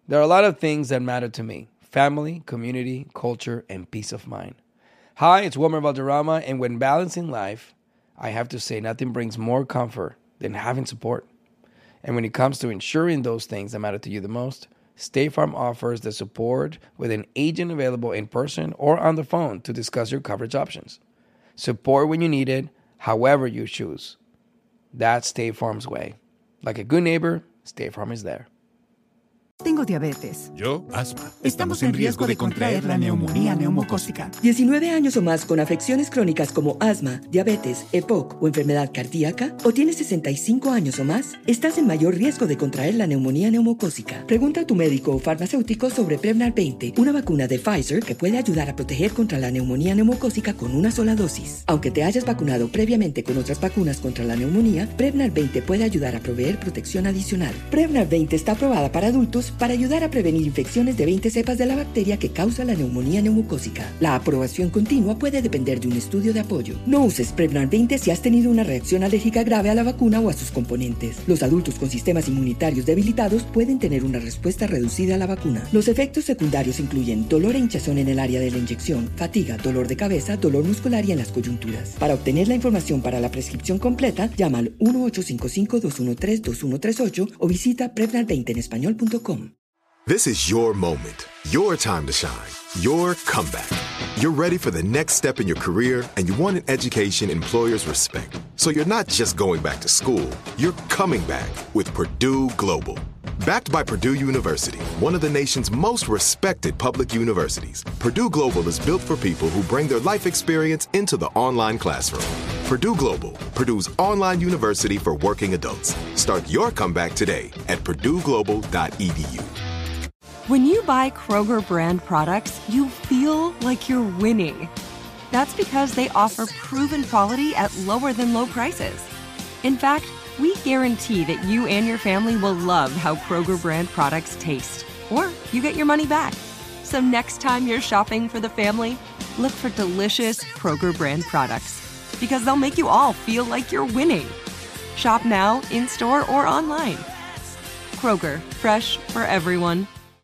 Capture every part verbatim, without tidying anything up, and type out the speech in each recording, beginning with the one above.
There are a lot of things that matter to me. Family, community, culture, and peace of mind. Hi, it's Wilmer Valderrama, and when balancing life, I have to say nothing brings more comfort than having support. And when it comes to ensuring those things that matter to you the most, State Farm offers the support with an agent available in person or on the phone to discuss your coverage options. Support when you need it, however you choose. That's State Farm's way. Like a good neighbor, State Farm is there. Tengo diabetes. Yo, asma. Estamos en riesgo de contraer la neumonía neumocócica. diecinueve años o más con afecciones crónicas como asma, diabetes, E P O C o enfermedad cardíaca, o tienes sesenta y cinco años o más, estás en mayor riesgo de contraer la neumonía neumocócica. Pregunta a tu médico o farmacéutico sobre Prevnar veinte, una vacuna de Pfizer que puede ayudar a proteger contra la neumonía neumocócica con una sola dosis. Aunque te hayas vacunado previamente con otras vacunas contra la neumonía, Prevnar veinte puede ayudar a proveer protección adicional. Prevnar veinte está aprobada para adultos para ayudar a prevenir infecciones de veinte cepas de la bacteria que causa la neumonía neumocócica. La aprobación continua puede depender de un estudio de apoyo. No uses Prevnar veinte si has tenido una reacción alérgica grave a la vacuna o a sus componentes. Los adultos con sistemas inmunitarios debilitados pueden tener una respuesta reducida a la vacuna. Los efectos secundarios incluyen dolor e hinchazón en el área de la inyección, fatiga, dolor de cabeza, dolor muscular y en las coyunturas. Para obtener la información para la prescripción completa, llama al uno ocho cinco cinco, dos uno tres, dos uno tres ocho o visita prevnar veinte en español punto com. This is your moment, your time to shine, your comeback. You're ready for the next step in your career, and you want an education employers respect. So you're not just going back to school, you're coming back with Purdue Global. Backed by Purdue University, one of the nation's most respected public universities, Purdue Global is built for people who bring their life experience into the online classroom. Purdue Global, Purdue's online university for working adults. Start your comeback today at purdue global dot e d u. When you buy Kroger brand products, you feel like you're winning. That's because they offer proven quality at lower than low prices. In fact, we guarantee that you and your family will love how Kroger brand products taste, or you get your money back. So next time you're shopping for the family, look for delicious Kroger brand products, because they'll make you all feel like you're winning. Shop now, in-store, or online. Kroger, fresh for everyone.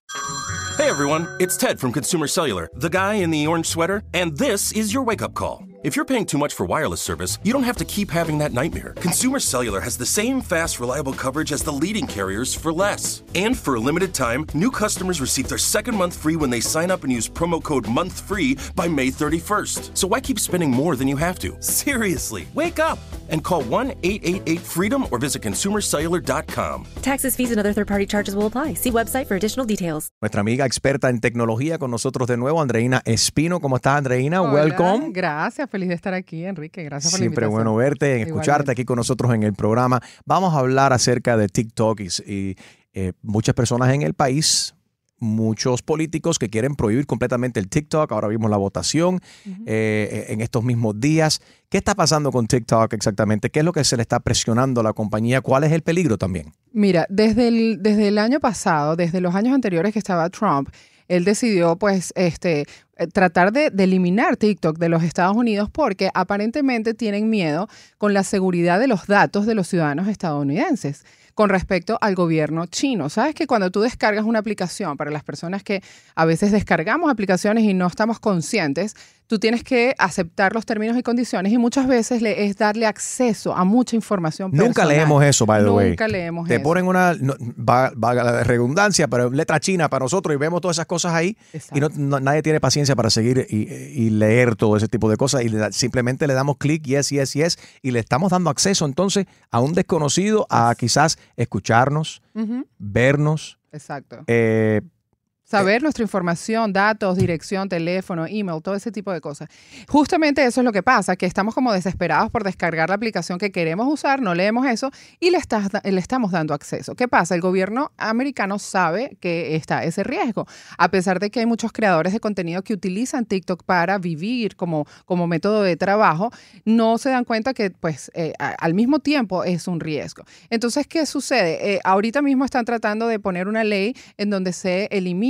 Hey everyone, it's Ted from Consumer Cellular, the guy in the orange sweater, and this is your wake-up call. If you're paying too much for wireless service, you don't have to keep having that nightmare. Consumer Cellular has the same fast, reliable coverage as the leading carriers for less. And for a limited time, new customers receive their second month free when they sign up and use promo code MONTHFREE by May thirty-first. So why keep spending more than you have to? Seriously, wake up and call one eight eight eight FREEDOM or visit consumer cellular dot com. Taxes, fees, and other third-party charges will apply. See website for additional details. Nuestra amiga experta en tecnología con nosotros de nuevo, Andreina Espino. ¿Cómo estás, Andreina? Hola, welcome. Gracias, feliz de estar aquí, Enrique. Gracias por Siempre la invitación. bueno verte, escucharte Igualmente. aquí con nosotros en el programa. Vamos a hablar acerca de TikTok y, y eh, muchas personas en el país, muchos políticos que quieren prohibir completamente el TikTok. Ahora vimos la votación uh-huh. eh, en estos mismos días. ¿Qué está pasando con TikTok exactamente? ¿Qué es lo que se le está presionando a la compañía? ¿Cuál es el peligro también? Mira, desde el, desde el año pasado, desde los años anteriores que estaba Trump, él decidió pues este tratar de, de eliminar TikTok de los Estados Unidos porque aparentemente tienen miedo con la seguridad de los datos de los ciudadanos estadounidenses con respecto al gobierno chino. Sabes que cuando tú descargas una aplicación, para las personas que a veces descargamos aplicaciones y no estamos conscientes, tú tienes que aceptar los términos y condiciones y muchas veces le, es darle acceso a mucha información personal. Nunca leemos eso, by the way. Nunca leemos Te eso. Te ponen una, no, va, va la redundancia, pero letra china para nosotros y vemos todas esas cosas ahí. Exacto. Y no, no, nadie tiene paciencia para seguir y, y leer todo ese tipo de cosas y le, simplemente le damos clic, yes, yes, yes, y le estamos dando acceso entonces a un desconocido a quizás escucharnos, uh-huh. vernos. Exacto. Eh, Saber nuestra información, datos, dirección, teléfono, email, todo ese tipo de cosas. Justamente eso es lo que pasa, que estamos como desesperados por descargar la aplicación que queremos usar, no leemos eso y le, estás, le estamos dando acceso. ¿Qué pasa? El gobierno americano sabe que está ese riesgo, a pesar de que hay muchos creadores de contenido que utilizan TikTok para vivir como, como método de trabajo, no se dan cuenta que pues eh, a, al mismo tiempo es un riesgo. Entonces, ¿qué sucede? Eh, ahorita mismo están tratando de poner una ley en donde se elimina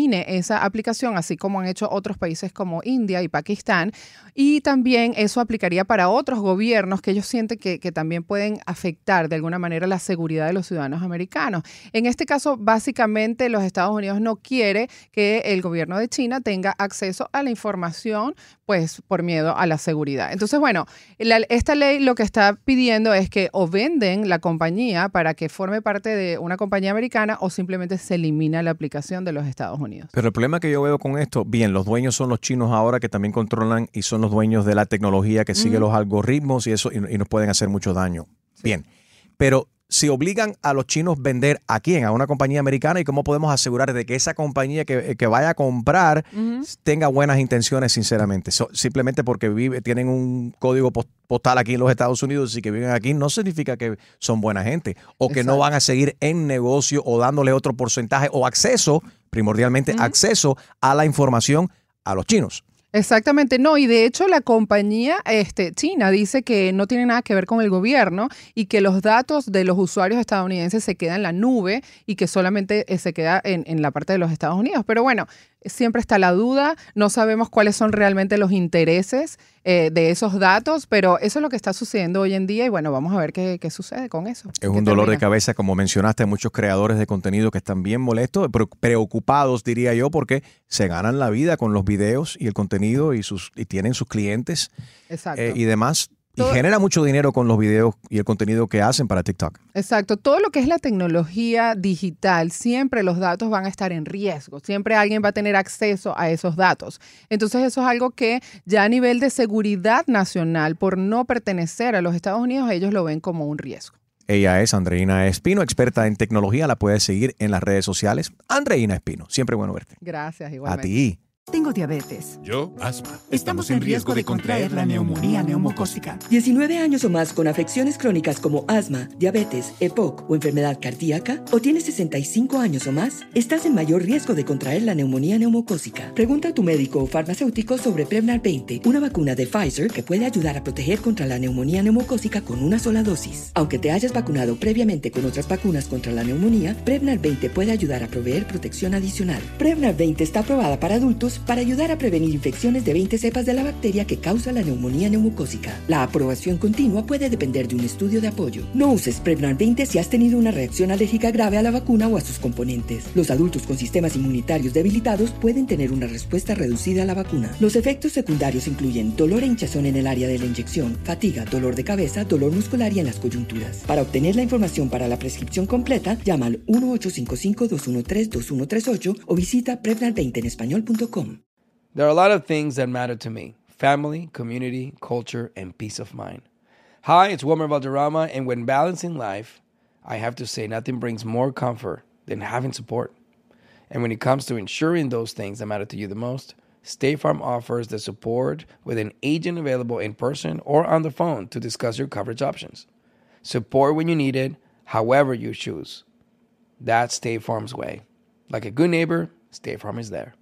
elimine esa aplicación, así como han hecho otros países como India y Pakistán. Y también eso aplicaría para otros gobiernos que ellos sienten que, que también pueden afectar de alguna manera la seguridad de los ciudadanos americanos. En este caso, básicamente, los Estados Unidos no quiere que el gobierno de China tenga acceso a la información, pues por miedo a la seguridad. Entonces, bueno, la, esta ley lo que está pidiendo es que o venden la compañía para que forme parte de una compañía americana o simplemente se elimina la aplicación de los Estados Unidos. Pero el problema que yo veo con esto, bien, los dueños son los chinos ahora que también controlan y son los dueños de la tecnología que sigue uh-huh. los algoritmos y eso y, y nos pueden hacer mucho daño. Sí. Bien, pero si obligan a los chinos vender a quién, a una compañía americana, ¿y cómo podemos asegurar de que esa compañía que, que vaya a comprar uh-huh. tenga buenas intenciones, sinceramente? So, simplemente porque vive, tienen un código postal aquí en los Estados Unidos y que viven aquí, no significa que son buena gente o que Exacto. no van a seguir en negocio o dándole otro porcentaje o acceso, primordialmente uh-huh. acceso a la información a los chinos. Exactamente, no, y de hecho la compañía este, china dice que no tiene nada que ver con el gobierno y que los datos de los usuarios estadounidenses se quedan en la nube y que solamente eh, se queda en, en la parte de los Estados Unidos. Pero bueno, siempre está la duda, no sabemos cuáles son realmente los intereses eh, de esos datos, pero eso es lo que está sucediendo hoy en día y bueno, vamos a ver qué, qué sucede con eso. Es un dolor de cabeza, como mencionaste, hay muchos creadores de contenido que están bien molestos, preocupados, diría yo, porque se ganan la vida con los videos y el contenido y, sus, y tienen sus clientes eh, y demás. Y todo, genera mucho dinero con los videos y el contenido que hacen para TikTok. Exacto. Todo lo que es la tecnología digital, siempre los datos van a estar en riesgo. Siempre alguien va a tener acceso a esos datos. Entonces eso es algo que ya a nivel de seguridad nacional, por no pertenecer a los Estados Unidos, ellos lo ven como un riesgo. Ella es Andreina Espino, experta en tecnología. La puedes seguir en las redes sociales. Andreina Espino, siempre bueno verte. Gracias, igualmente. A ti. Tengo diabetes. Yo, asma. Estamos en riesgo de contraer la neumonía neumocócica. diecinueve años o más con afecciones crónicas como asma, diabetes, E P O C o enfermedad cardíaca, o tienes sesenta y cinco años o más, estás en mayor riesgo de contraer la neumonía neumocócica. Pregunta a tu médico o farmacéutico sobre Prevnar veinte, una vacuna de Pfizer que puede ayudar a proteger contra la neumonía neumocócica con una sola dosis. Aunque te hayas vacunado previamente con otras vacunas contra la neumonía, Prevnar veinte puede ayudar a proveer protección adicional. Prevnar veinte está aprobada para adultos para ayudar a prevenir infecciones de veinte cepas de la bacteria que causa la neumonía neumocócica. La aprobación continua puede depender de un estudio de apoyo. No uses Prevnar veinte si has tenido una reacción alérgica grave a la vacuna o a sus componentes. Los adultos con sistemas inmunitarios debilitados pueden tener una respuesta reducida a la vacuna. Los efectos secundarios incluyen dolor e hinchazón en el área de la inyección, fatiga, dolor de cabeza, dolor muscular y en las coyunturas. Para obtener la información para la prescripción completa, llama al uno ocho cinco cinco, dos uno tres, dos uno tres ocho o visita prevnar veinte en español punto com. There are a lot of things that matter to me: family, community, culture, and peace of mind. Hi, it's Wilmer Valderrama, and when balancing life, I have to say nothing brings more comfort than having support. And when it comes to ensuring those things that matter to you the most, State Farm offers the support with an agent available in person or on the phone to discuss your coverage options. Support when you need it, however you choose. That's State Farm's way. Like a good neighbor, State Farm is there.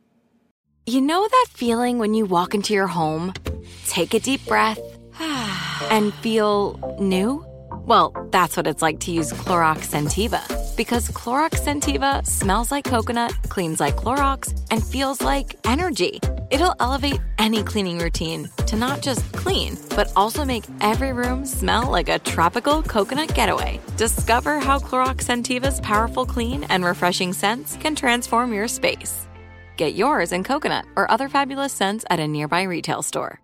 You know that feeling when you walk into your home, take a deep breath, and feel new? Well, that's what it's like to use Clorox Scentiva. Because Clorox Scentiva smells like coconut, cleans like Clorox, and feels like energy. It'll elevate any cleaning routine to not just clean, but also make every room smell like a tropical coconut getaway. Discover how Clorox Scentiva's powerful clean and refreshing scents can transform your space. Get yours in coconut or other fabulous scents at a nearby retail store.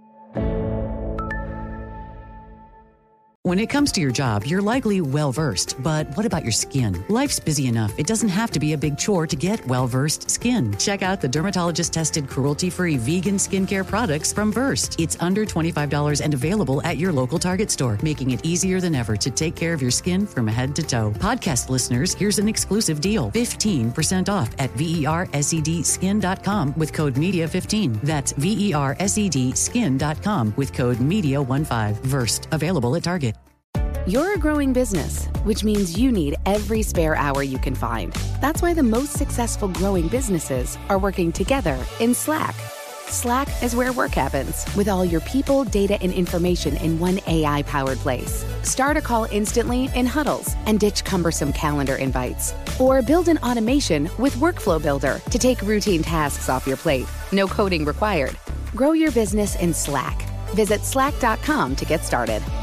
When it comes to your job, you're likely well-versed, but what about your skin? Life's busy enough. It doesn't have to be a big chore to get well-versed skin. Check out the dermatologist-tested, cruelty-free vegan skincare products from Versed. It's under twenty-five dollars and available at your local Target store, making it easier than ever to take care of your skin from head to toe. Podcast listeners, here's an exclusive deal. fifteen percent off at versed skin dot com with code media fifteen. That's versed skin dot com with code media fifteen. Versed. Available at Target. You're a growing business, which means you need every spare hour you can find. That's why the most successful growing businesses are working together in Slack. Slack is where work happens, with all your people, data, and information in one A I-powered place. Start a call instantly in huddles and ditch cumbersome calendar invites. Or build an automation with Workflow Builder to take routine tasks off your plate. No coding required. Grow your business in Slack. Visit slack dot com to get started.